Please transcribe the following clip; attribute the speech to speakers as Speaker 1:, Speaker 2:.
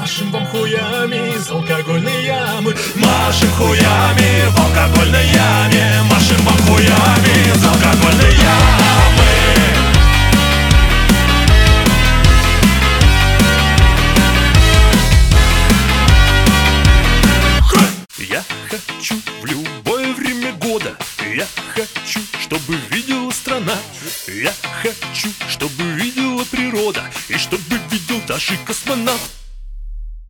Speaker 1: Машем вам хуями из алкогольной ямы. Машем хуями в алкогольной яме. Машем вам хуями из алкогольной ямы. Я хочу в любое время года. Я хочу, чтобы видела страна. Я хочу, чтобы видела природа. И чтобы видел даже космонавт.